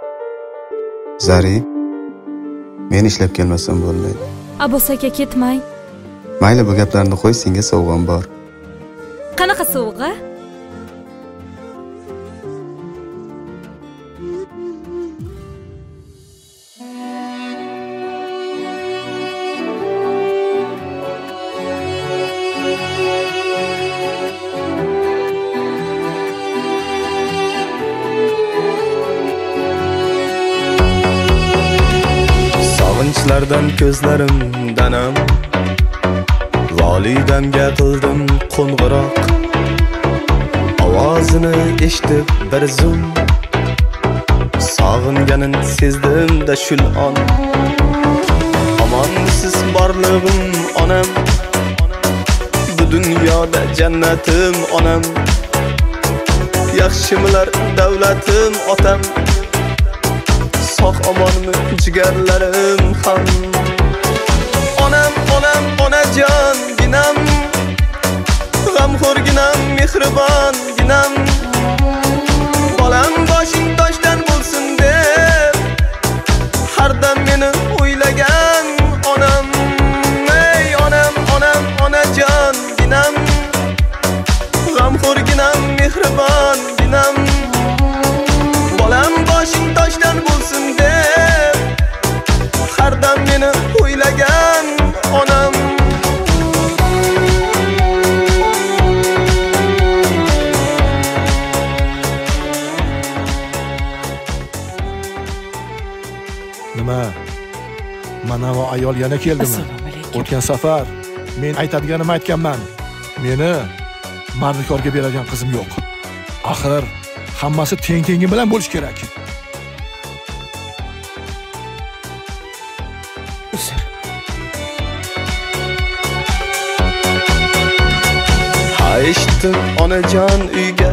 Zari, men ishlab kelmasam bo'lmaydi. Abbos aka ketmang. Mayli, bu gaplarni qo'y, senga sovg'am bor. Qanaqa sovg'a? Sog'inchlardan ko'zlarim danam, volidamga qildim qo'ng'iroq. Ovozini eshitib bir zum, sog'inganini sezdim-da shul on. Omonsiz borlig'im onam, bu dunyoda jannatim onam. Yaxshimilar davlatim otam, sog' omonmi jigarlarim ham. Onam, onam, onajon ginam, g'amxo'rginam, mehribonginam. Bolam boshing toshdan bo'lsin deb har dam meni o'ylagan onam. Ey onam, onam, onajon ginam, g'amxo'rginam, mehribonginam. Bolam boshing toshdan bo'lsin deb har dam meni o'ylagan onam. Nima? Mana va ayol yana keldimi? O'tgan safar men aytadiganimni aytganman. Meni mardikorga beradigan qizim yo'q. Axir hammasi teng-tengi bilan bo'lish kerak. Uzr. Ha eshitdim onajon uyga,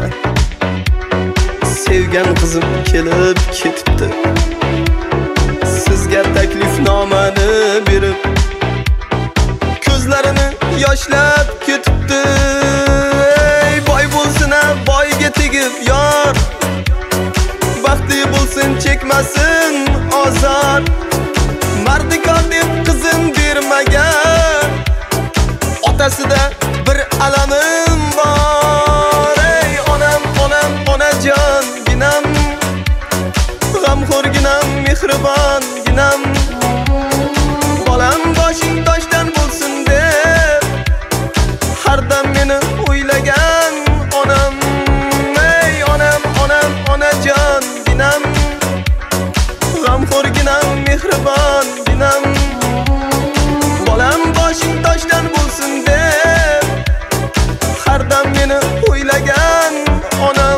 sevgan qizim kelib ketibdi. Sizga taklifnomani berib, ko'zlarini yoshlab ketibdi. Ey boy bo'lsin-a, boyga tegib yor, baxtli bo'lsin, chekmasin azor. Mardikor deb qizim bermagan, otasida bir alamim bor. Ey onam, onam, onajon ginam, g'amxo'rginam, mehribonginam. Bolam boshing toshdan bo'lsin deb har dam meni o'ylagan onam. Ey onam, onam, onajon ginam, g'amxo'rginam, mehribonginam. Bolam boshing toshdan bo'lsin deb har dam meni o'ylagan onam.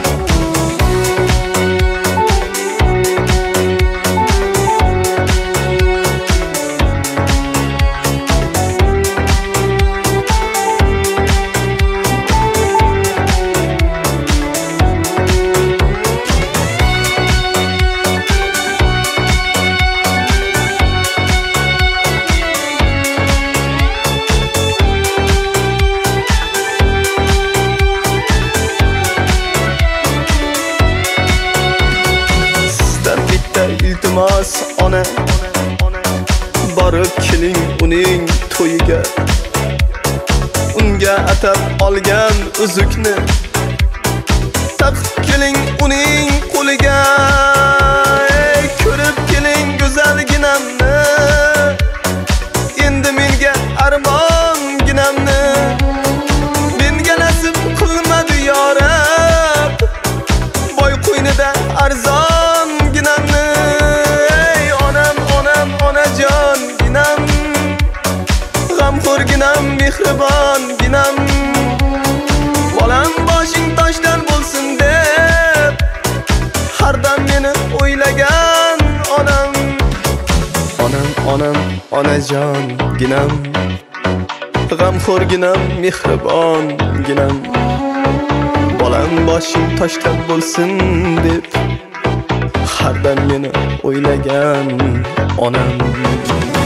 Iltimos ona, borib keling uning to'yiga. Unga atab olgan uzukni taqib keling uning qo'liga. Ey ko'rib keling go'zalginamni, endi menga armonginamni. Menga nasib qilmadi yorab, boy qo'ynida arzon ginamni. Ey onam, onam, onajon ginam, g'amxo'rginam, mehribonginam. Bolam boshing toshdan bo'lsin deb har dam meni o'ylagan onam. Onam, onam, onajon ginam, g'amxo'rginam, mehribonginam. Bolam boshing toshdan bo'lsin deb har dam meni o'ylagan onam.